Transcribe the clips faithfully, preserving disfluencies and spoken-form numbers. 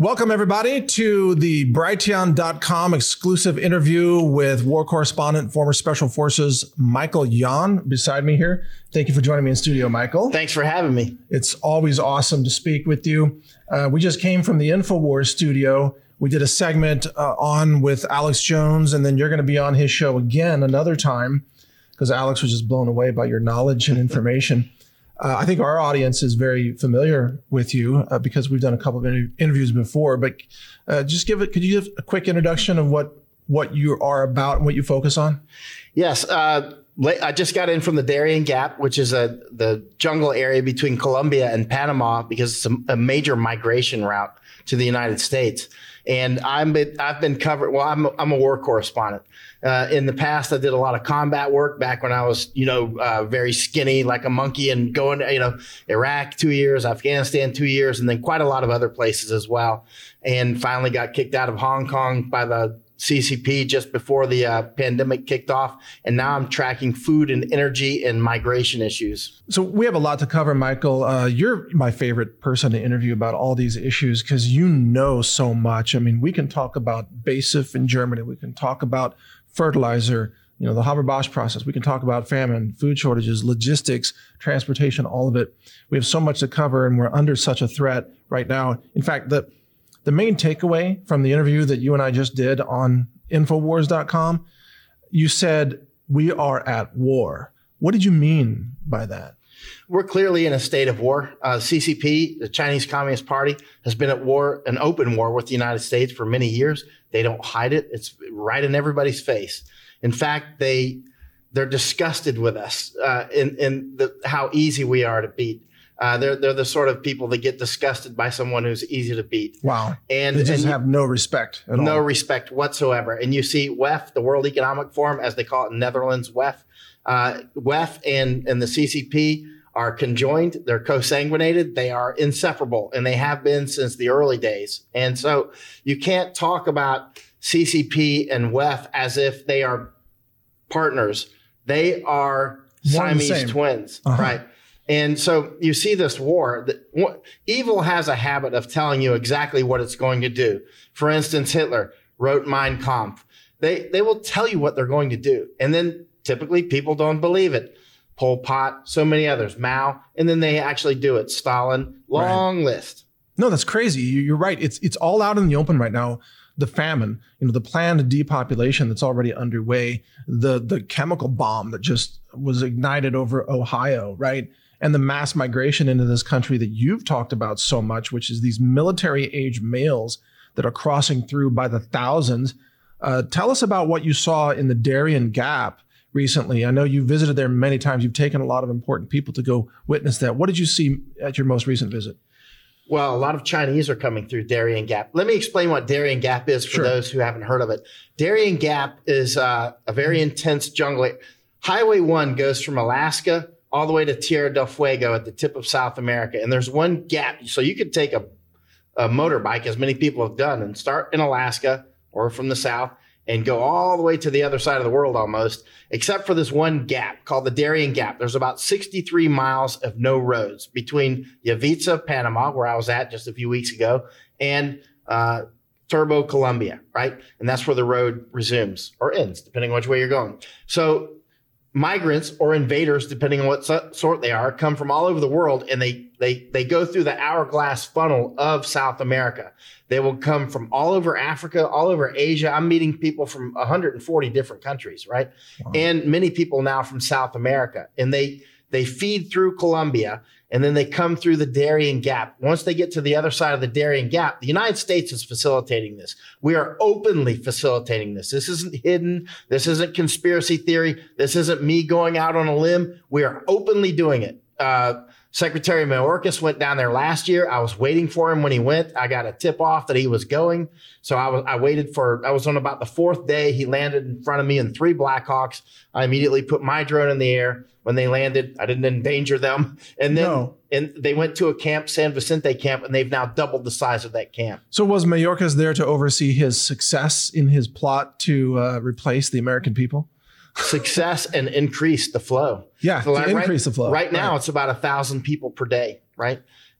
Welcome, everybody, to the Brighteon dot com exclusive interview with war correspondent, former Special Forces, Michael Yon, beside me here. Thank you for joining me in studio, Michael. Thanks for having me. It's always awesome to speak with you. Uh, we just came from the InfoWars studio. We did a segment uh, on with Alex Jones, and then you're going to be on his show again another time because Alex was just blown away by your knowledge and information. Uh, I think our audience is very familiar with you uh, because we've done a couple of inter- interviews before, but uh, just give it, could you give a quick introduction of what, what you are about and what you focus on? Yes. Uh, I just got in from the Darien Gap, which is a, the jungle area between Colombia and Panama, because it's a, a major migration route to the United States. And I'm been, I've been covered. Well, I'm a, I'm a war correspondent. Uh, in the past, I did a lot of combat work back when I was, you know, uh, very skinny like a monkey, and going, you know, Iraq two years, Afghanistan two years, and then quite a lot of other places as well. And finally got kicked out of Hong Kong by the C C P just before the uh, pandemic kicked off. And now I'm tracking food and energy and migration issues. So we have a lot to cover, Michael. Uh, you're my favorite person to interview about all these issues because you know so much. I mean, we can talk about BASF in Germany. We can talk about fertilizer, you know, the Haber-Bosch process. We can talk about famine, food shortages, logistics, transportation, all of it. We have so much to cover, and we're under such a threat right now. In fact, the The main takeaway from the interview that you and I just did on InfoWars dot com, you said we are at war. What did you mean by that? We're clearly in a state of war. Uh, C C P, the Chinese Communist Party, has been at war, an open war with the United States for many years. They don't hide it. It's right in everybody's face. In fact, they, they're disgusted with us uh, in, in the, how easy we are to beat. Uh, they're they're the sort of people that get disgusted by someone who's easy to beat. Wow. And they just and have no respect at all. No respect whatsoever. And you see W E F, the World Economic Forum, as they call it in Netherlands, W E F, uh, W E F and, and the C C P are conjoined. They're co-sanguinated. They are inseparable, and they have been since the early days. And so you can't talk about C C P and W E F as if they are partners. They are Siamese twins, uh-huh. Right? And so you see this war. That evil has a habit of telling you exactly what it's going to do. For instance, Hitler wrote Mein Kampf. They they will tell you what they're going to do. And then typically people don't believe it. Pol Pot, so many others, Mao, and then they actually do it. Stalin, long right. list. No, that's crazy. You're right. It's it's all out in the open right now. The famine, you know, the planned depopulation that's already underway, the the chemical bomb that just was ignited over Ohio, right? And the mass migration into this country that you've talked about so much, which is these military-age males that are crossing through by the thousands. Uh, tell us about what you saw in the Darien Gap recently. I know you visited there many times. You've taken a lot of important people to go witness that. What did you see at your most recent visit? Well, a lot of Chinese are coming through Darien Gap. Let me explain what Darien Gap is for sure. Those who haven't heard of it. Darien Gap is uh, a very intense jungle. Highway one goes from Alaska all the way to Tierra del Fuego at the tip of South America. And there's one gap. So you could take a, a motorbike, as many people have done, and start in Alaska or from the south and go all the way to the other side of the world almost, except for this one gap called the Darien Gap. There's about sixty-three miles of no roads between Yavitsa, Panama, where I was at just a few weeks ago, and uh, Turbo, Colombia, right? And that's where the road resumes or ends, depending on which way you're going. So migrants or invaders, depending on what so- sort they are, come from all over the world, and they they they go through the hourglass funnel of South America. They will come from all over Africa, all over Asia. I'm meeting people from one hundred forty different countries, right? Wow. And many people now from South America. And they they feed through Colombia, and then they come through the Darien Gap. Once they get to the other side of the Darien Gap, the United States is facilitating this. We are openly facilitating this. This isn't hidden. This isn't conspiracy theory. This isn't me going out on a limb. We are openly doing it. Uh, Secretary Mayorkas went down there last year. I was waiting for him when he went. I got a tip off that he was going. So I was, I waited for, I was on about the fourth day. He landed in front of me in three Blackhawks. I immediately put my drone in the air. When they landed, I didn't endanger them. And then no. and they went to a camp, San Vicente camp, and they've now doubled the size of that camp. So was Mayorkas there to oversee his success in his plot to uh, replace the American people? Success and increase the flow. Yeah, so to like increase right, the flow. Right now, right. It's about a thousand people per day, right?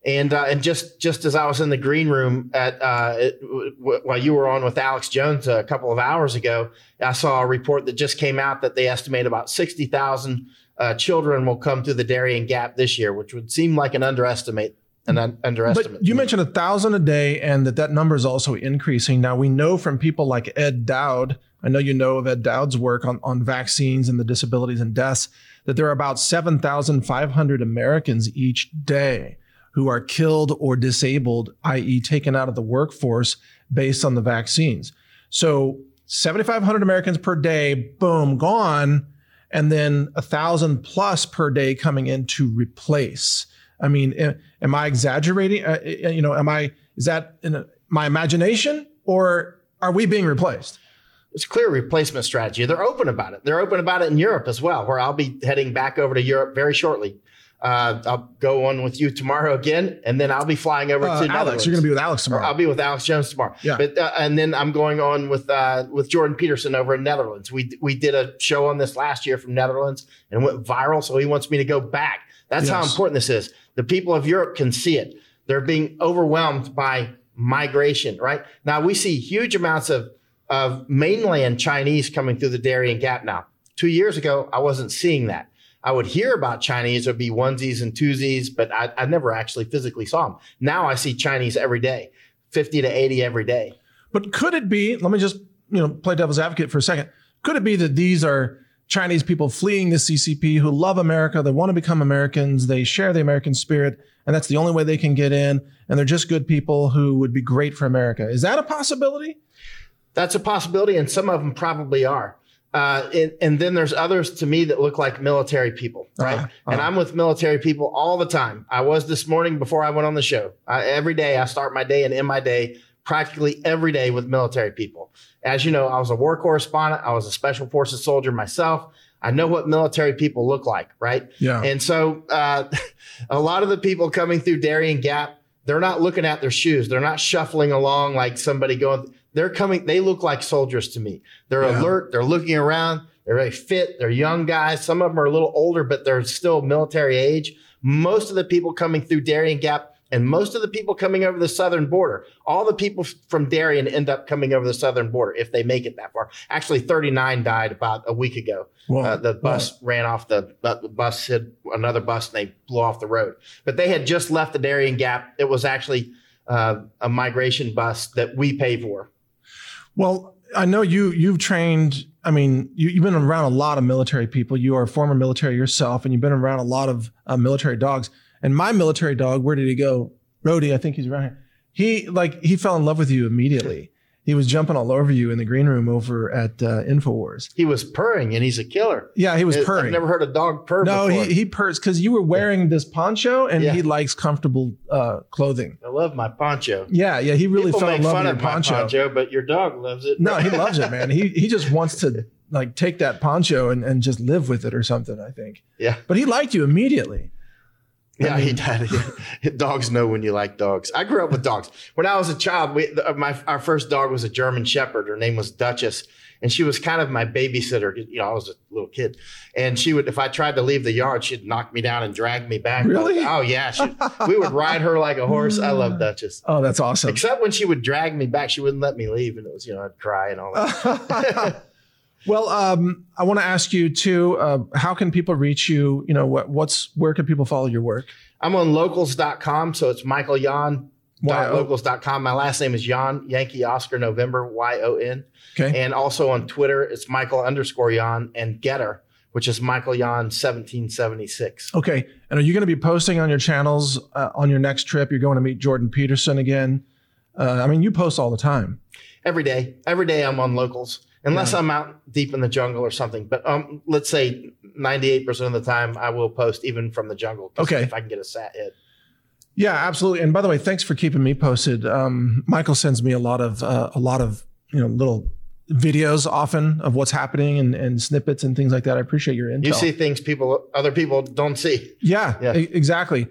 And uh, and just just as I was in the green room at uh, it, w- while you were on with Alex Jones a couple of hours ago, I saw a report that just came out that they estimate about sixty thousand uh, children will come through the Darien Gap this year, which would seem like an underestimate. An un- underestimate. But you mentioned a thousand a day, and that that number is also increasing. Now we know from people like Ed Dowd. I know you know of Ed Dowd's work on on vaccines and the disabilities and deaths. That there are about seven thousand five hundred Americans each day who are killed or disabled, that is taken out of the workforce based on the vaccines. So seventy-five hundred Americans per day, boom, gone. And then a thousand plus per day coming in to replace. I mean, am I exaggerating? Uh, you know, am I, is that in my imagination, or are we being replaced? It's a clear replacement strategy. They're open about it. They're open about it in Europe as well, where I'll be heading back over to Europe very shortly. Uh, I'll go on with you tomorrow again, and then I'll be flying over uh, to Alex. Netherlands. You're going to be with Alex tomorrow. Or I'll be with Alex Jones tomorrow. Yeah. But uh, and then I'm going on with uh, with Jordan Peterson over in Netherlands. We we did a show on this last year from Netherlands and went viral. So he wants me to go back. That's yes. how important this is. The people of Europe can see it. They're being overwhelmed by migration. Right now, we see huge amounts of of mainland Chinese coming through the Darien Gap now. Two years ago, I wasn't seeing that. I would hear about Chinese. There'd be onesies and twosies, but I, I never actually physically saw them. Now I see Chinese every day, fifty to eighty every day. But could it be, let me just you know play devil's advocate for a second. Could it be that these are Chinese people fleeing the C C P who love America, they want to become Americans, they share the American spirit, and that's the only way they can get in, and they're just good people who would be great for America? Is that a possibility? That's a possibility, and some of them probably are. Uh, and, and then there's others to me that look like military people, right? Uh, uh, and I'm with military people all the time. I was this morning before I went on the show. I, every day I start my day and end my day practically every day with military people. As you know, I was a war correspondent. I was a special forces soldier myself. I know what military people look like, right? Yeah. And so uh, a lot of the people coming through Darien Gap, they're not looking at their shoes. They're not shuffling along like somebody going. They're coming. They look like soldiers to me. They're yeah. alert. They're looking around. They're very fit. They're young guys. Some of them are a little older, but they're still military age. Most of the people coming through Darien Gap and most of the people coming over the southern border, all the people from Darien end up coming over the southern border if they make it that far. Actually, thirty-nine died about a week ago. Uh, the bus Whoa. ran off the, the bus hit another bus and they blew off the road. But they had just left the Darien Gap. It was actually uh, a migration bus that we pay for. Well, I know you, you've trained, I mean, you, you've been around a lot of military people. You are a former military yourself, and you've been around a lot of uh, military dogs. And my military dog, where did he go? Rhodey, I think he's around here. He, like, he fell in love with you immediately. He was jumping all over you in the green room over at uh, InfoWars. He was purring, and he's a killer. Yeah, he was it, purring. I've never heard a dog purr no, before. No, he, he purrs because you were wearing this poncho, and yeah. he likes comfortable uh, clothing. I love my poncho. Yeah, yeah, he really People fell make in love fun with of your poncho. My poncho, but your dog loves it. No, he loves it, man. He he just wants to like take that poncho and, and just live with it or something, I think. Yeah. But he liked you immediately. Yeah, he did. Dogs know when you like dogs. I grew up with dogs. When I was a child, we, my our first dog was a German Shepherd. Her name was Duchess, and she was kind of my babysitter. You know, I was a little kid, and she would, if I tried to leave the yard, she'd knock me down and drag me back. Really? Oh yeah, she, we would ride her like a horse. I love Duchess. Oh, that's awesome. Except when she would drag me back, she wouldn't let me leave, and it was, you know, I'd cry and all that. Well, um, I want to ask you too, uh, how can people reach you? You know, what, what's, where can people follow your work? I'm on locals dot com. So it's Michael Yon dot locals dot com. My last name is Yon, Yankee Oscar November, Y O N. Okay. And also on Twitter, it's Michael underscore Yon, and Getter, which is Michael Yon seventeen seventy-six. Okay. And are you going to be posting on your channels uh, on your next trip? You're going to meet Jordan Peterson again. Uh, I mean, you post all the time. Every day. Every day I'm on locals. Unless yeah. I'm out deep in the jungle or something. But um, let's say ninety-eight percent of the time I will post even from the jungle. Okay. If I can get a sat hit. Yeah, absolutely. And by the way, thanks for keeping me posted. Um, Michael sends me a lot of, uh, a lot of, you know, little videos often of what's happening and, and snippets and things like that. I appreciate your intel. You see things people, other people don't see. Yeah, yeah. E- exactly.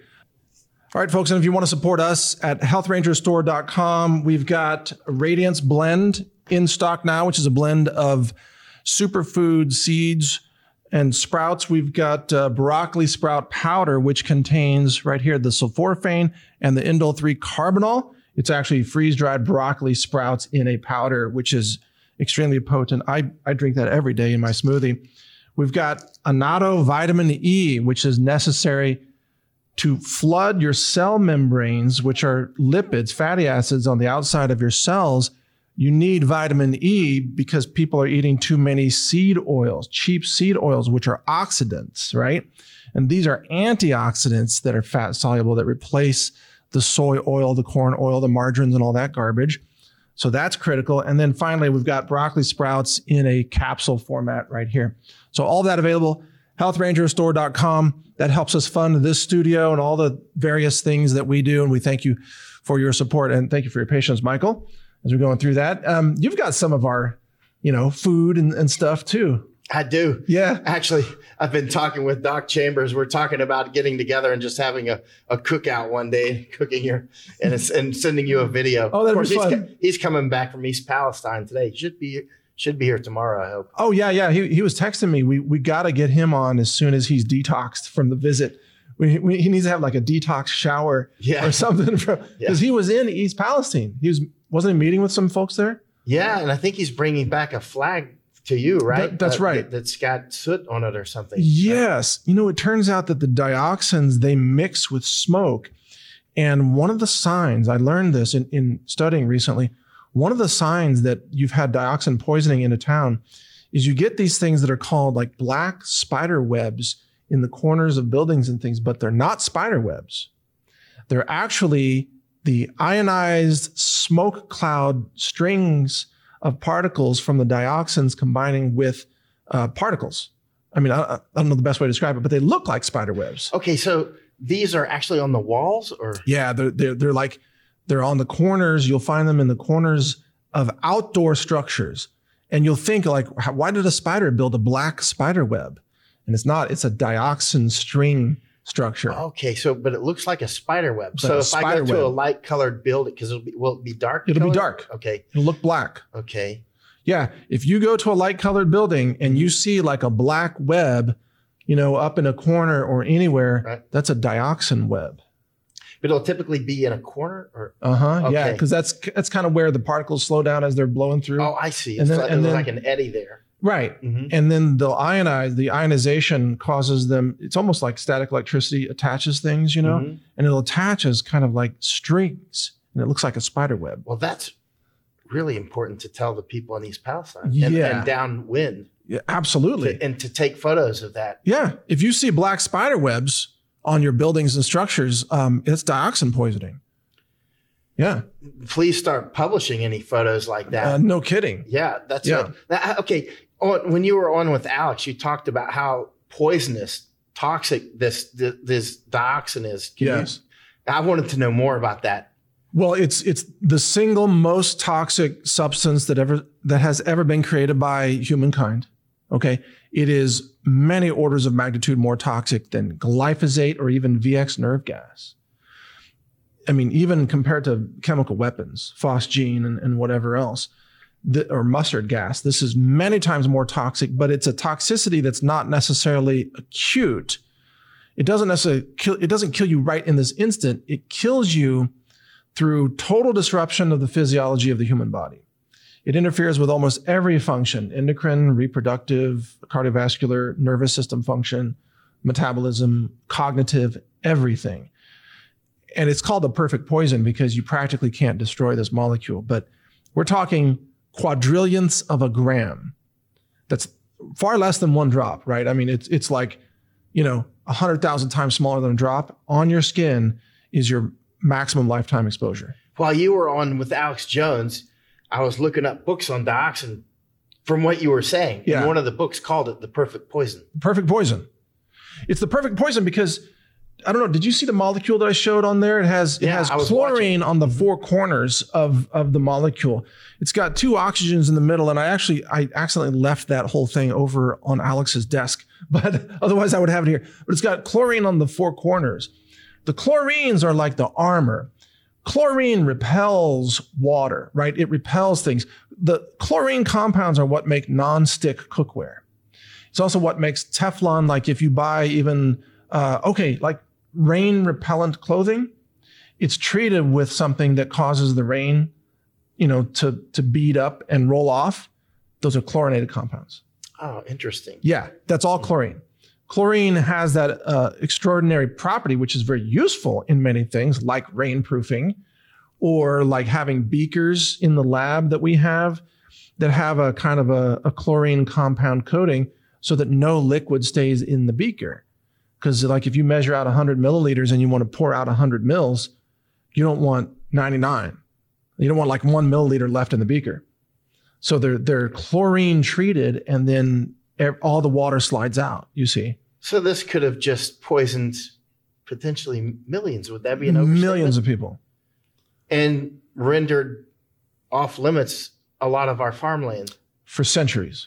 All right, folks. And if you want to support us at health ranger store dot com, we've got Radiance Blend in stock now, which is a blend of superfood seeds And sprouts, we've got uh, broccoli sprout powder, which contains right here the sulforaphane and the indole three carbinol. It's actually freeze-dried broccoli sprouts in a powder, which is extremely potent. I, I drink that every day in my smoothie. We've got annatto vitamin E, which is necessary to flood your cell membranes, which are lipids, fatty acids on the outside of your cells. You need vitamin E because people are eating too many seed oils, cheap seed oils, which are oxidants, right? And these are antioxidants that are fat soluble that replace the soy oil, the corn oil, the margarines, and all that garbage. So that's critical. And then finally, we've got broccoli sprouts in a capsule format right here. So all that available, health ranger store dot com. That helps us fund this studio and all the various things that we do. And we thank you for your support and thank you for your patience, Michael, as we're going through that. Um, you've got some of our, you know, food and, and stuff too. I do. Yeah. Actually, I've been talking with Doc Chambers. We're talking about getting together and just having a, a cookout one day, cooking here and it's, and sending you a video. Oh, that'd of course, be fun. He's, he's coming back from East Palestine today. He should be should be here tomorrow, I hope. Oh, yeah, yeah. He he was texting me. We we got to get him on as soon as he's detoxed from the visit. We, we, he needs to have like a detox shower yeah. or something because yeah. he was in East Palestine. He was wasn't he meeting with some folks there? Yeah, and I think he's bringing back a flag to you, right? That, that's uh, right. That, that's got soot on it or something. Yes. You know, it turns out that the dioxins, they mix with smoke. And one of the signs, I learned this in, in studying recently, one of the signs that you've had dioxin poisoning in a town is you get these things that are called like black spider webs in the corners of buildings and things, but they're not spider webs. They're actually the ionized smoke cloud strings of particles from the dioxins combining with uh, particles. I mean, I, I don't know the best way to describe it, but they look like spider webs. Okay, so these are actually on the walls, or yeah, they're they're they're like they're on the corners. You'll find them in the corners of outdoor structures, and you'll think like, why did a spider build a black spider web? And it's not. It's a dioxin string structure. Okay, so but it looks like a spider web. But so if I go to web. a light colored building, because it'll be will it be dark? It'll colored? be dark. Okay. It'll look black. Okay. Yeah. If you go to a light colored building and you see like a black web, you know, up in a corner or anywhere, right. that's a dioxin web. But it'll typically be in a corner, or uh huh. Okay. Yeah, because that's that's kind of where the particles slow down as they're blowing through. Oh, I see. And It's then- like, and there's then- like an eddy there. Right. Mm-hmm. And then they'll ionize, the ionization causes them, it's almost like static electricity attaches things, you know, Mhm. and it'll attach as kind of like strings and it looks like a spider web. Well, that's really important to tell the people in East Palestine and, Yeah. and downwind, Yeah, absolutely. to, and to take photos of that. Yeah. If you see black spider webs on your buildings and structures, um, it's dioxin poisoning. Yeah. Please start publishing any photos like that. Uh, no kidding. Yeah, that's Yeah. it. Now, okay, on, when you were on with Alex, you talked about how poisonous, toxic this this, this dioxin is. Can Yes. you, I wanted to know more about that. Well, it's it's the single most toxic substance that ever that has ever been created by humankind. Okay, it is many orders of magnitude more toxic than glyphosate or even V X nerve gas. I mean, even compared to chemical weapons, phosgene and, and whatever else, the, or mustard gas, this is many times more toxic. But it's a toxicity that's not necessarily acute. It doesn't necessarily kill. It doesn't kill you right in this instant. It kills you through total disruption of the physiology of the human body. It interferes with almost every function: endocrine, reproductive, cardiovascular, nervous system function, metabolism, cognitive, everything. And it's called the perfect poison because you practically can't destroy this molecule. But we're talking quadrillionths of a gram. That's far less than one drop, right? I mean, it's it's like, you know, one hundred thousand times smaller than a drop on your skin is your maximum lifetime exposure. While you were on with Alex Jones, I was looking up books on dioxin from what you were saying. Yeah. And one of the books called it The Perfect Poison. Perfect poison. It's the perfect poison because, I don't know, did you see the molecule that I showed on there? It has it Yeah, has I was chlorine on the four corners of, of the molecule. It's got two oxygens in the middle, and I actually I accidentally left that whole thing over on Alex's desk, but otherwise I would have it here. But it's got chlorine on the four corners. The chlorines are like the armor. Chlorine repels water, right? It repels things. The chlorine compounds are what make non-stick cookware. It's also what makes Teflon, like if you buy even, uh, okay, like rain repellent clothing, it's treated with something that causes the rain, you know, to, to bead up and roll off. Those are chlorinated compounds. Oh, interesting. Yeah, that's all chlorine. Chlorine has that uh, extraordinary property, which is very useful in many things, like rainproofing, or like having beakers in the lab that we have that have a kind of a, a chlorine compound coating so that no liquid stays in the beaker. Because like if you measure out one hundred milliliters and you want to pour out one hundred mils, you don't want ninety-nine. You don't want like one milliliter left in the beaker. So they're they're chlorine treated, and then all the water slides out, you see. So this could have just poisoned potentially millions. Would that be an overstatement? Millions of people. And rendered off limits a lot of our farmland. For centuries.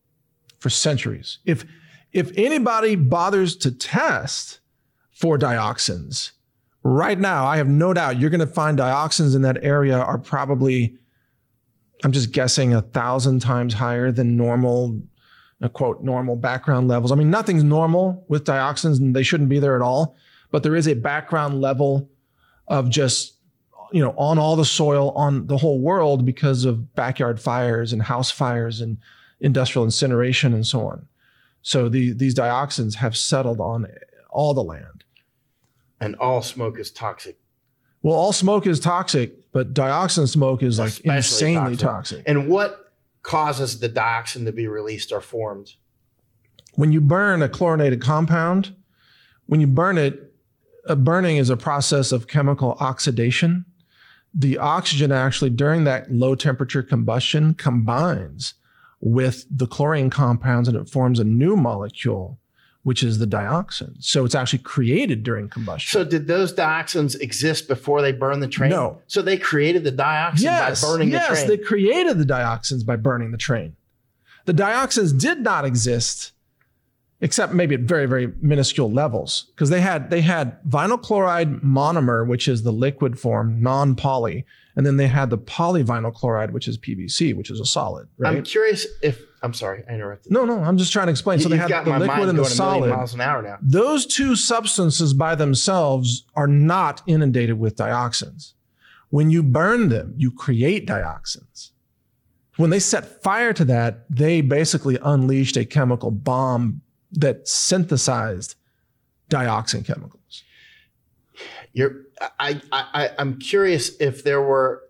For centuries. If if anybody bothers to test for dioxins, right now, I have no doubt you're going to find dioxins in that area are probably, I'm just guessing, a thousand times higher than normal, uh, quote, normal background levels. I mean, nothing's normal with dioxins and they shouldn't be there at all, but there is a background level of just, you know, on all the soil, on the whole world because of backyard fires and house fires and industrial incineration and so on. So the, these dioxins have settled on all the land. And all smoke is toxic. Well, all smoke is toxic, but dioxin smoke is like Especially insanely toxic. toxic. And what causes the dioxin to be released or formed? When you burn a chlorinated compound, when you burn it, uh, burning is a process of chemical oxidation. The oxygen actually during that low temperature combustion combines with the chlorine compounds and it forms a new molecule, which is the dioxin. So it's actually created during combustion. So did those dioxins exist before they burned the train? No. So they created the dioxin yes, by burning yes, the train? Yes, they created the dioxins by burning the train. The dioxins did not exist, except maybe at very, very minuscule levels, because they had they had vinyl chloride monomer, which is the liquid form, non-poly, and then they had the polyvinyl chloride, which is P V C, which is a solid. Right? I'm curious if I'm sorry, I interrupted. No, no, I'm just trying to explain. So You've they had got the my liquid mind and the going a million solid. miles an hour now. Those two substances by themselves are not inundated with dioxins. When you burn them, you create dioxins. When they set fire to that, they basically unleashed a chemical bomb that synthesized dioxin chemicals. You're, I, I, I'm curious if there were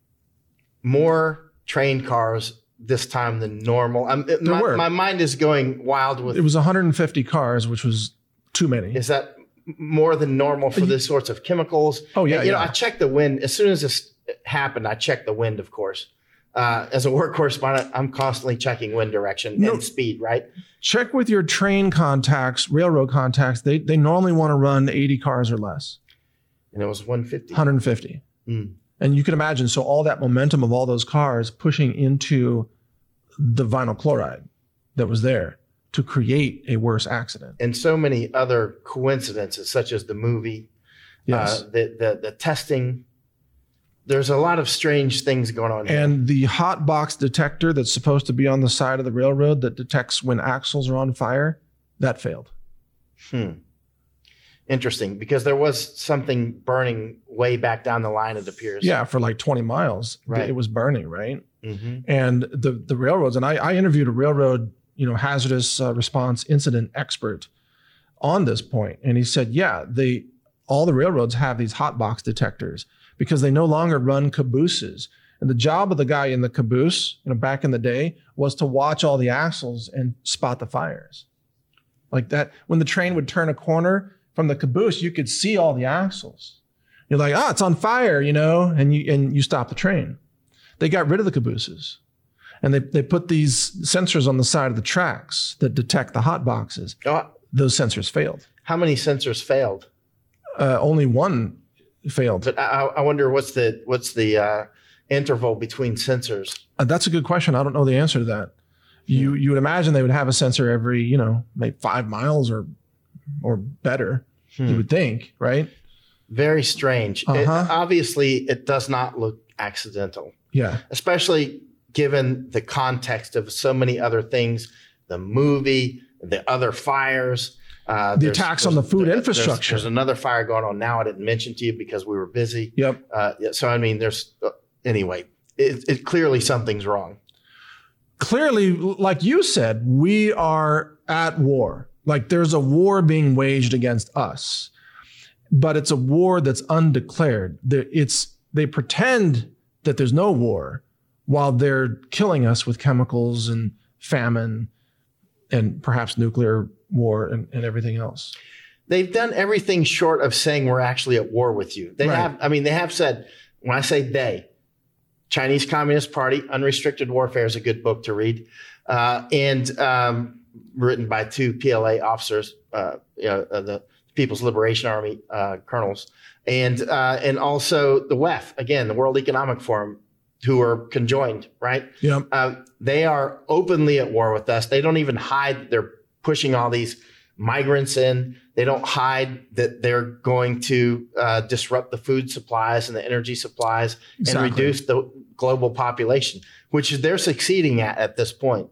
more train cars this time than normal. I'm, There my, were. my mind is going wild with. It was one hundred fifty cars, which was too many. Is that more than normal for these sorts of chemicals? Oh, yeah, And, you know, yeah. I checked the wind as soon as this happened. I checked the wind, of course. Uh, as a work correspondent, I'm constantly checking wind direction No. and speed. Right. Check with your train contacts, railroad contacts. They they normally want to run eighty cars or less, And it was one fifty. one hundred fifty. Mm. And you can imagine, so all that momentum of all those cars pushing into the vinyl chloride that was there to create a worse accident. And so many other coincidences, such as the movie, Yes. uh, the, the the testing. There's a lot of strange things going on here. And the hot box detector that's supposed to be on the side of the railroad that detects when axles are on fire, that failed. Hmm. Interesting, because there was something burning way back down the line, it appears. Yeah, for like twenty miles, Right. it was burning, right? Mm-hmm. And the the railroads, and I, I interviewed a railroad, you know, hazardous uh, response incident expert on this point, and he said, yeah, they all the railroads have these hot box detectors because they no longer run cabooses. And the job of the guy in the caboose, you know, back in the day, was to watch all the axles and spot the fires. Like that, when the train would turn a corner from the caboose, you could see all the axles. You're like, oh, it's on fire, you know, and you and you stop the train. They got rid of the cabooses. And they, they put these sensors on the side of the tracks that detect the hot boxes. Oh, Those sensors failed. how many sensors failed? Uh, only one failed. But I, I wonder what's the what's the uh, interval between sensors? Uh, that's a good question. I don't know the answer to that. You you would imagine they would have a sensor every, you know, maybe five miles or or better, Hmm. you would think, right? Very strange. It- Uh-huh. obviously, it does not look accidental, Yeah. especially given the context of so many other things the movie, the other fires. Uh, the attacks on the food there, infrastructure. There's, there's another fire going on now. I didn't mention to you because we were busy. Yep. Uh, so, I mean, there's uh, anyway, it, it clearly something's wrong. Clearly, like you said, we are at war. Like there's a war being waged against us, but it's a war that's undeclared. It's they pretend that there's no war while they're killing us with chemicals and famine and perhaps nuclear war and, and everything else. They've done everything short of saying we're actually at war with you. They right. have, I mean, they have said, when I say they, Chinese Communist Party, Unrestricted Warfare is a good book to read, uh, and um, written by two P L A officers, uh, you know, uh, the People's Liberation Army uh, colonels, and uh, and also the W E F, again, the World Economic Forum, who are conjoined, right? Yeah. Uh, they are openly at war with us. They don't even hide. They're pushing all these migrants in. They don't hide that they're going to uh, disrupt the food supplies and the energy supplies exactly. and reduce the global population, which they're succeeding at at this point.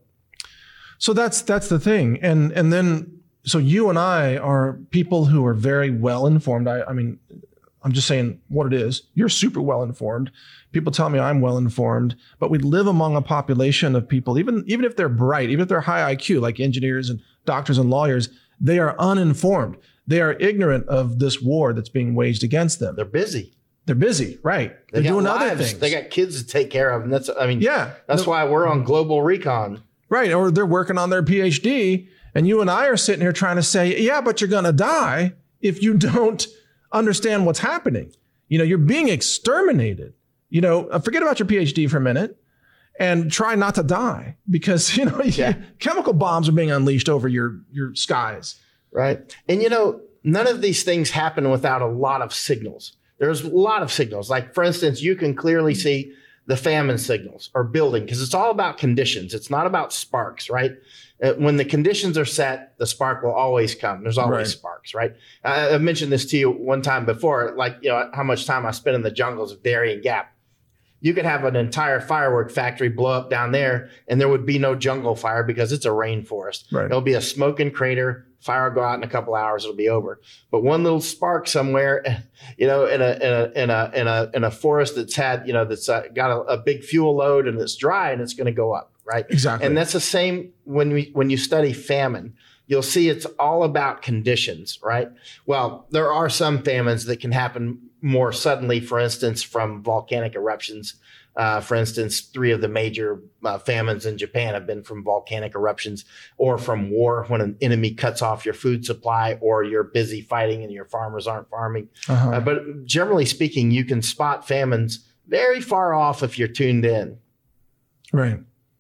So that's that's the thing. And and then so you and I are people who are very well informed. I, I mean, I'm just saying what it is. You're super well informed. People tell me I'm well informed, but we live among a population of people, even even if they're bright, even if they're high I Q, like engineers and doctors and lawyers, they are uninformed. They are ignorant of this war that's being waged against them. They're busy. They're busy, right? They They're doing lives. other things. They got kids to take care of, and that's I mean, yeah, that's the, why we're on Global Recon, right? Or they're working on their P H D, and you and I are sitting here trying to say, yeah, but you're going to die if you don't understand what's happening. You know, you're being exterminated. You know, forget about your P H D for a minute and try not to die because, you know, yeah. chemical bombs are being unleashed over your, your skies. Right. And, you know, none of these things happen without a lot of signals. There's a lot of signals. Like, for instance, you can clearly see the famine signals are building because it's all about conditions. It's not about sparks, right? Uh, when the conditions are set, the spark will always come. There's always right. sparks, right? I, I mentioned this to you one time before, like, you know, how much time I spent in the jungles of Darien Gap. You could have an entire firework factory blow up down there and there would be no jungle fire because it's a rainforest. Right. It'll be a smoking crater. Fire will go out in a couple hours. It'll be over. But one little spark somewhere, you know, in a in a in a in a in a forest that's had, you know, that's uh, got a, a big fuel load and it's dry and it's going to go up, right? Exactly. And that's the same when we when you study famine. You'll see it's all about conditions, right? Well, there are some famines that can happen more suddenly, for instance, from volcanic eruptions. Uh, for instance, three of the major uh, famines in Japan have been from volcanic eruptions or from war when an enemy cuts off your food supply or you're busy fighting and your farmers aren't farming. Uh-huh. Uh, but generally speaking, you can spot famines very far off if you're tuned in. Right.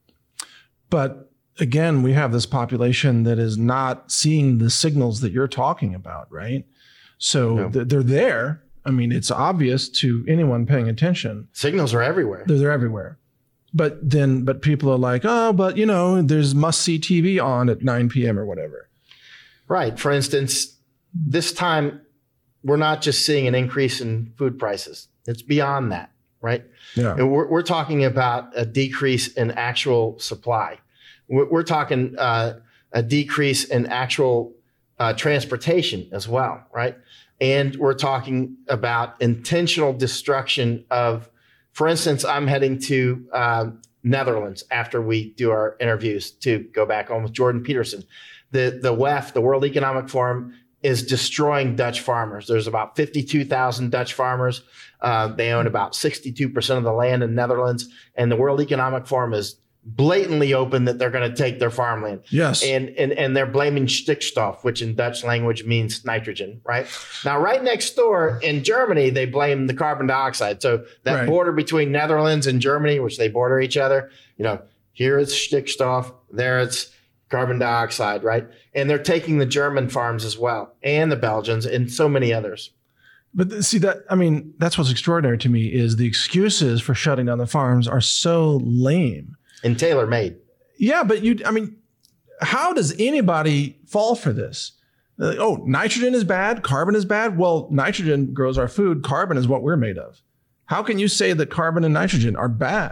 But again, we have this population that is not seeing the signals that you're talking about, right? So no. th- they're there. I mean, it's obvious to anyone paying attention. Signals are everywhere. They're, they're everywhere. But then, but people are like, oh, but you know, there's must-see T V on at nine p.m. or whatever. Right. For instance, this time we're not just seeing an increase in food prices. It's beyond that, right? Yeah. And we're, we're talking about a decrease in actual supply. We're, we're talking uh, a decrease in actual uh, transportation as well, right? And we're talking about intentional destruction of, for instance, I'm heading to uh, Netherlands after we do our interviews to go back home with Jordan Peterson. The, the W E F, the World Economic Forum, is destroying Dutch farmers. There's about fifty-two thousand Dutch farmers. Uh, they own about sixty-two percent of the land in Netherlands. And the World Economic Forum is blatantly open that they're going to take their farmland. Yes. And, and and they're blaming Stickstoff, which in Dutch language means nitrogen, right? Now, right next door in Germany, they blame the carbon dioxide. So that right. border between Netherlands and Germany, which they border each other, you know, here it's Stickstoff, there it's carbon dioxide, right? And they're taking the German farms as well, and the Belgians, and so many others. But see that, I mean, that's what's extraordinary to me is the excuses for shutting down the farms are so lame. And tailor-made. Yeah, but you, I mean, how does anybody fall for this? Like, oh, nitrogen is bad, carbon is bad. Well, nitrogen grows our food. Carbon is what we're made of. How can you say that carbon and nitrogen are bad?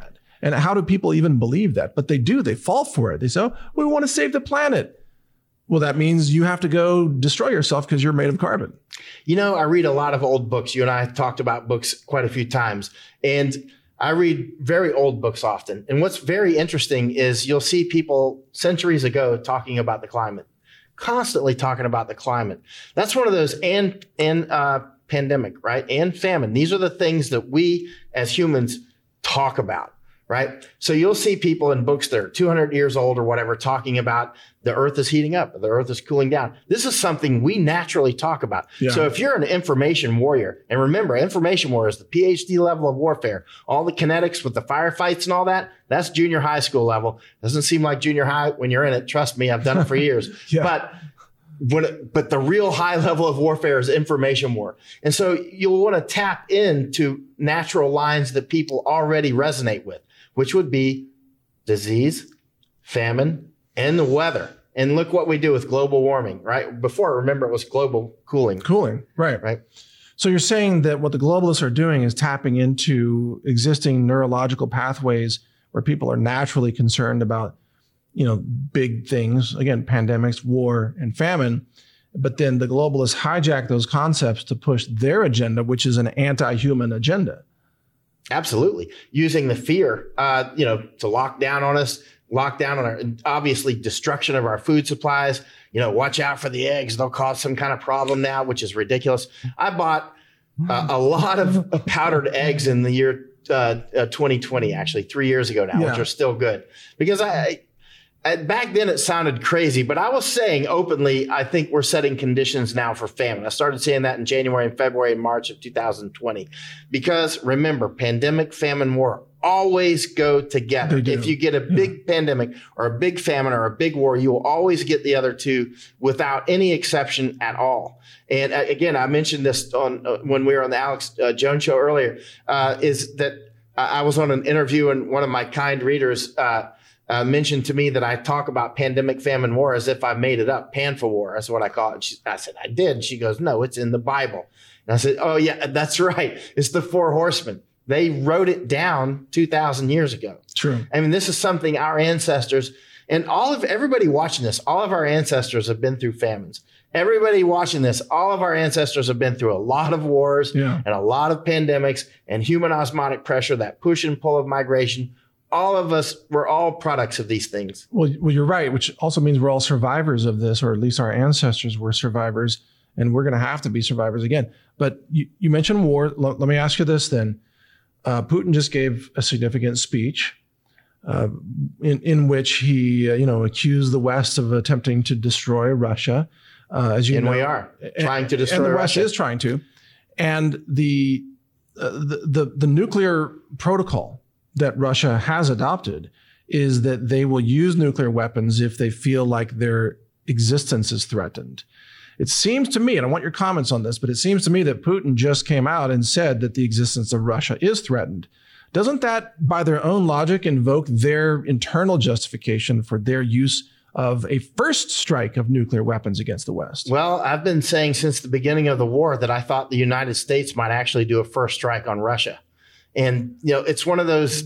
And how do people even believe that? But they do. They fall for it. They say, oh, we want to save the planet. Well, that means you have to go destroy yourself because you're made of carbon. You know, I read a lot of old books. You and I have talked about books quite a few times. And I read very old books often. And what's very interesting is you'll see people centuries ago talking about the climate, constantly talking about the climate. That's one of those and, and uh, pandemic, right? And famine. These are the things that we as humans talk about, right? So you'll see people in books that are two hundred years old or whatever talking about the earth is heating up, the earth is cooling down. This is something we naturally talk about. Yeah. So if you're an information warrior, and remember, information warrior is the P H D level of warfare, all the kinetics with the firefights and all that, that's junior high school level. Doesn't seem like junior high when you're in it. Trust me, I've done it for years. yeah. But when it, but the real high level of warfare is information war. And so you'll want to tap into natural lines that people already resonate with, which would be disease, famine, and the weather. And look what we do with global warming, right? Before, remember, it was global cooling. Cooling, right. Right. So you're saying that what the globalists are doing is tapping into existing neurological pathways where people are naturally concerned about, you know, big things, again, pandemics, war, and famine. But then the globalists hijack those concepts to push their agenda, which is an anti-human agenda. Absolutely. Using the fear, uh, you know, to lock down on us, lock down on our, obviously, destruction of our food supplies. You know, watch out for the eggs. They'll cause some kind of problem now, which is ridiculous. I bought uh, a lot of powdered eggs in the year uh, uh, twenty twenty, actually, three years ago now, yeah. which are still good. Because I, I, back then it sounded crazy, but I was saying openly, I think we're setting conditions now for famine. I started saying that in January and February and March of two thousand twenty. Because remember, pandemic, famine, war always go together. If you get a big yeah. pandemic or a big famine or a big war, you will always get the other two without any exception at all. And uh, again, I mentioned this on uh, when we were on the Alex uh, Jones show earlier, uh, is that uh, I was on an interview and one of my kind readers uh, uh, mentioned to me that I talk about pandemic, famine, war as if I made it up. Panfa-war, that's what I call it. She, I said, I did. And she goes, no, it's in the Bible. And I said, oh, yeah, that's right. It's the four horsemen. They wrote it down two thousand years ago. True. I mean, this is something our ancestors and all of everybody watching this, all of our ancestors have been through famines. Everybody watching this, all of our ancestors have been through a lot of wars yeah. and a lot of pandemics and human osmotic pressure, that push and pull of migration. All of us, we're all products of these things. Well, well, you're right, which also means we're all survivors of this, or at least our ancestors were survivors, and we're going to have to be survivors again. But you, you mentioned war. L- let me ask you this then. Uh, Putin just gave a significant speech uh, in, in which he, uh, you know, accused the West of attempting to destroy Russia. Uh, as you and know, we are trying to destroy and the Russia. Russia is trying to. And the, uh, the, the, the nuclear protocol that Russia has adopted is that they will use nuclear weapons if they feel like their existence is threatened. It seems to me, and I want your comments on this, but it seems to me that Putin just came out and said that the existence of Russia is threatened. Doesn't that, by their own logic, invoke their internal justification for their use of a first strike of nuclear weapons against the West? Well, I've been saying since the beginning of the war that I thought the United States might actually do a first strike on Russia. And, you know, it's one of those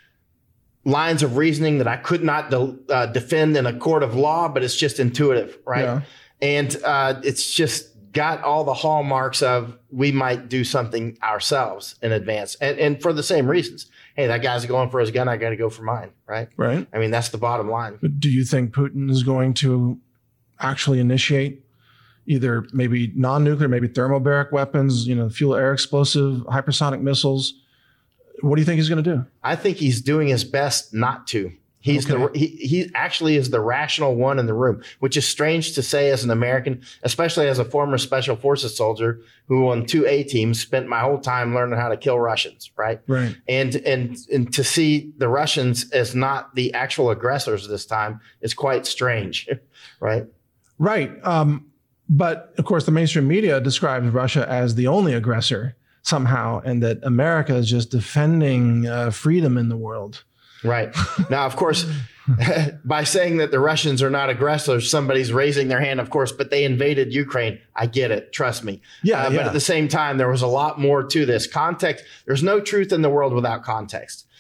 lines of reasoning that I could not de- uh, defend in a court of law, but it's just intuitive, right? Yeah. And uh, it's just got all the hallmarks of we might do something ourselves in advance. And, and for the same reasons. Hey, that guy's going for his gun. I got to go for mine. Right. Right. I mean, that's the bottom line. But do you think Putin is going to actually initiate either maybe non-nuclear, maybe thermobaric weapons, you know, fuel air explosive, hypersonic missiles? What do you think he's going to do? I think he's doing his best not to. He's okay. the he he actually is the rational one in the room, which is strange to say as an American, especially as a former Special Forces soldier who on two A teams spent my whole time learning how to kill Russians, right? Right. And and and to see the Russians as not the actual aggressors this time is quite strange, right? Right. Um, but of course, the mainstream media describes Russia as the only aggressor somehow, and that America is just defending uh, freedom in the world. Right. Now, of course, by saying that the Russians are not aggressors, somebody's raising their hand, of course, but they invaded Ukraine. I get it. Trust me. Yeah, uh, yeah. But at the same time, there was a lot more to this context. There's no truth in the world without context.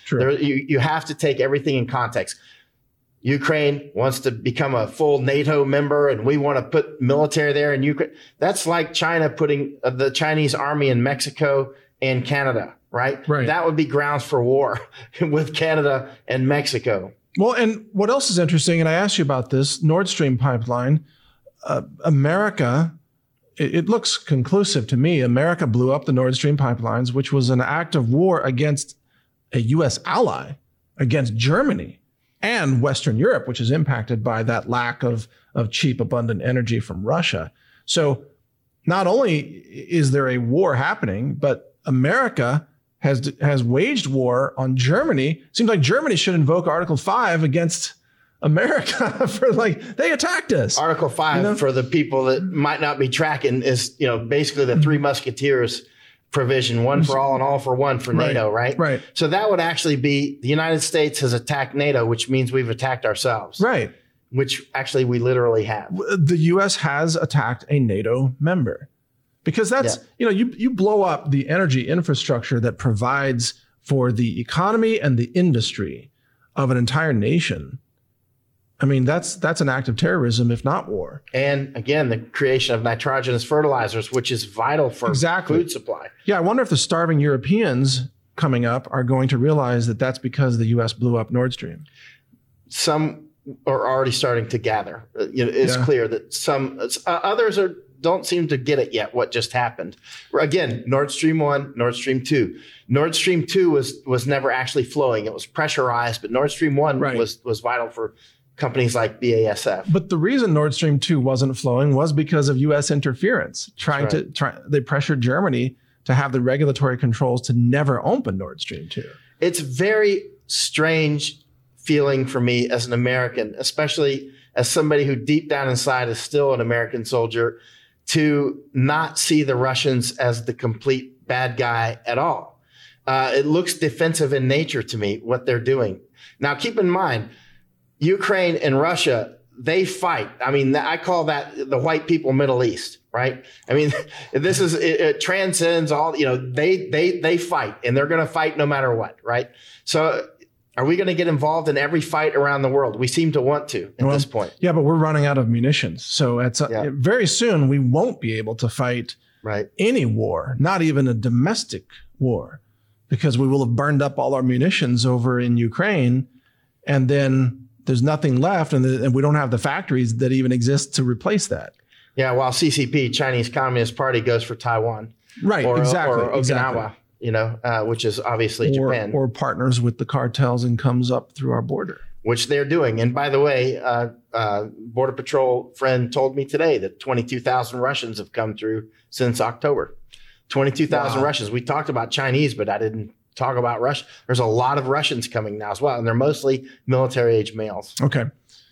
True. There, you, you have to take everything in context. Ukraine wants to become a full NATO member, and we want to put military there in Ukraine. That's like China putting the Chinese army in Mexico and Canada, right? Right. That would be grounds for war with Canada and Mexico. Well, and what else is interesting, and I asked you about this, Nord Stream pipeline, uh, America, it, it looks conclusive to me. America blew up the Nord Stream pipelines, which was an act of war against a U S ally, against Germany and Western Europe, which is impacted by that lack of, of cheap, abundant energy from Russia. So not only is there a war happening, but America has has waged war on Germany. Seems like Germany should invoke Article five against America for like, they attacked us. Article five, you know? For the people that might not be tracking, is, you know, basically the Three Musketeers provision, one for all and all for one for NATO, right? Right. So that would actually be the United States has attacked NATO, which means we've attacked ourselves. Right. Which actually we literally have. The U S has attacked a NATO member because that's, yeah. you know, you, you blow up the energy infrastructure that provides for the economy and the industry of an entire nation. I mean, that's that's an act of terrorism, if not war. And again, the creation of nitrogenous fertilizers, which is vital for exactly. food supply. Yeah, I wonder if the starving Europeans coming up are going to realize that that's because the U S blew up Nord Stream. Some are already starting to gather. You know, it's yeah. clear that some uh, others are don't seem to get it yet. What just happened? Again, Nord Stream one, Nord Stream two. Nord Stream two was was never actually flowing; it was pressurized. But Nord Stream one right. was was vital for companies like B A S F. But the reason Nord Stream two wasn't flowing was because of U S interference. Trying right. to try, they pressured Germany to have the regulatory controls to never open Nord Stream two. It's very strange feeling for me as an American, especially as somebody who deep down inside is still an American soldier, to not see the Russians as the complete bad guy at all. Uh, it looks defensive in nature to me, what they're doing. Now, keep in mind, Ukraine and Russia, they fight. I mean, I call that the white people Middle East, right? I mean, this is, it, it transcends all, you know, they, they, they fight, and they're going to fight no matter what, right? So are we going to get involved in every fight around the world? We seem to want to at well, this point. Yeah, but we're running out of munitions. So it's a, yeah. very soon we won't be able to fight right. any war, not even a domestic war, because we will have burned up all our munitions over in Ukraine, and then there's nothing left, and, the, and we don't have the factories that even exist to replace that. Yeah, while C C P, Chinese Communist Party, goes for Taiwan. Right, or, exactly. Or Okinawa, exactly. you know, uh, which is obviously or, Japan. Or partners with the cartels and comes up through our border. Which they're doing. And by the way, uh, uh, Border Patrol friend told me today that twenty-two thousand Russians have come through since October. twenty-two thousand wow. Russians. We talked about Chinese, but I didn't talk about Russia. There's a lot of Russians coming now as well, and they're mostly military age males. Okay.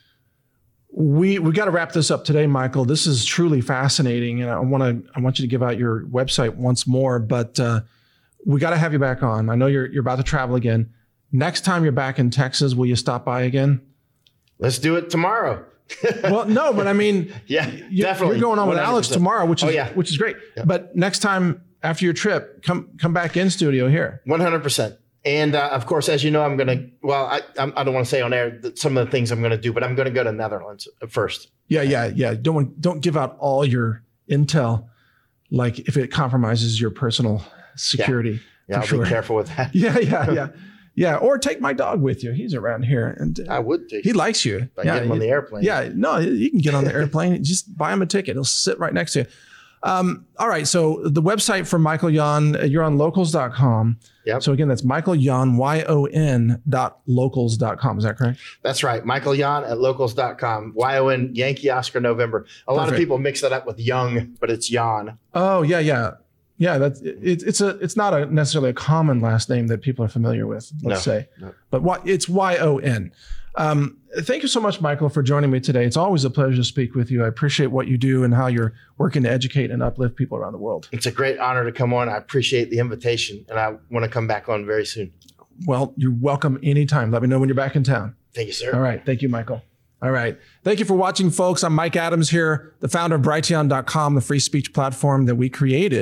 We we got to wrap this up today, Michael. This is truly fascinating, and I want to I want you to give out your website once more, but uh, we got to have you back on. I know you're you're about to travel again. Next time you're back in Texas, will you stop by again? Let's do it tomorrow. Well, no, but I mean, yeah, you, definitely. You're going on with one hundred percent. Alex tomorrow, which is oh, yeah. which is great. Yeah. But next time after your trip, come come back in studio here. one hundred percent. And uh, of course, as you know, I'm going to, well, I, I don't want to say on air some of the things I'm going to do, but I'm going to go to Netherlands first. Yeah, yeah, yeah. Don't don't give out all your intel, like if it compromises your personal security. Yeah, yeah I'll sure. be careful with that. Yeah, yeah, yeah. Yeah, or take my dog with you. He's around here, and uh, I would take. He likes you. If I yeah, get him on the airplane. Yeah, no, you can get on the airplane. Just buy him a ticket. He'll sit right next to you. Um, all right. So the website for Michael Yon, you're on locals dot com. Yep. So again, that's Michael Yon, Y O N dot locals dot com. Is that correct? That's right. Michael Yon at locals dot com. Y O N, Yankee Oscar November. A lot Perfect. Of people mix that up with Young, but it's Yon. Oh, yeah, yeah. Yeah, that's it, it's a it's not a necessarily a common last name that people are familiar with, let's no, say. No. But what it's Y O N. Um, thank you so much, Michael, for joining me today. It's always a pleasure to speak with you. I appreciate what you do and how you're working to educate and uplift people around the world. It's a great honor to come on. I appreciate the invitation, and I want to come back on very soon. Well, you're welcome anytime. Let me know when you're back in town. Thank you, sir. All right. Thank you, Michael. All right. Thank you for watching, folks. I'm Mike Adams here, the founder of Brighteon dot com, the free speech platform that we created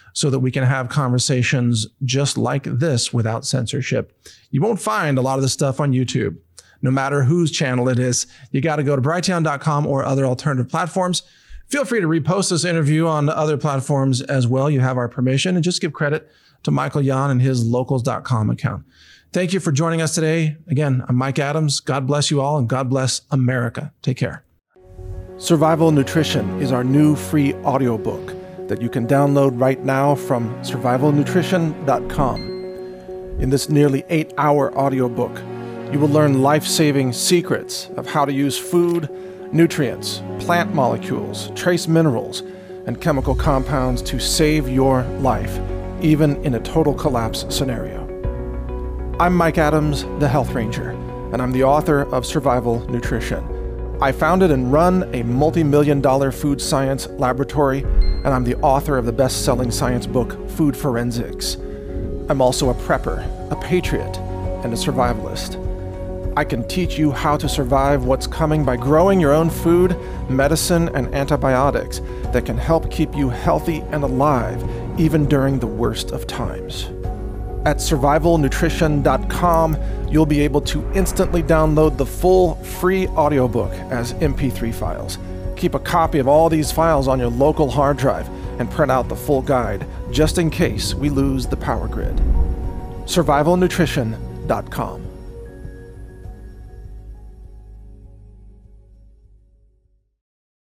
so that we can have conversations just like this without censorship. You won't find a lot of this stuff on YouTube. No matter whose channel it is, you got to go to brighteon dot com or other alternative platforms. Feel free to repost this interview on other platforms as well. You have our permission, and just give credit to Michael Yan and his locals dot com account. Thank you for joining us today. Again, I'm Mike Adams. God bless you all, and God bless America. Take care. Survival Nutrition is our new free audiobook that you can download right now from survival nutrition dot com. In this nearly eight-hour audiobook, you will learn life-saving secrets of how to use food, nutrients, plant molecules, trace minerals, and chemical compounds to save your life, even in a total collapse scenario. I'm Mike Adams, the Health Ranger, and I'm the author of Survival Nutrition. I founded and run a multi-million dollar food science laboratory, and I'm the author of the best-selling science book, Food Forensics. I'm also a prepper, a patriot, and a survivalist. I can teach you how to survive what's coming by growing your own food, medicine, and antibiotics that can help keep you healthy and alive, even during the worst of times. At survival nutrition dot com, you'll be able to instantly download the full free audiobook as M P three files. Keep a copy of all these files on your local hard drive and print out the full guide, just in case we lose the power grid. survival nutrition dot com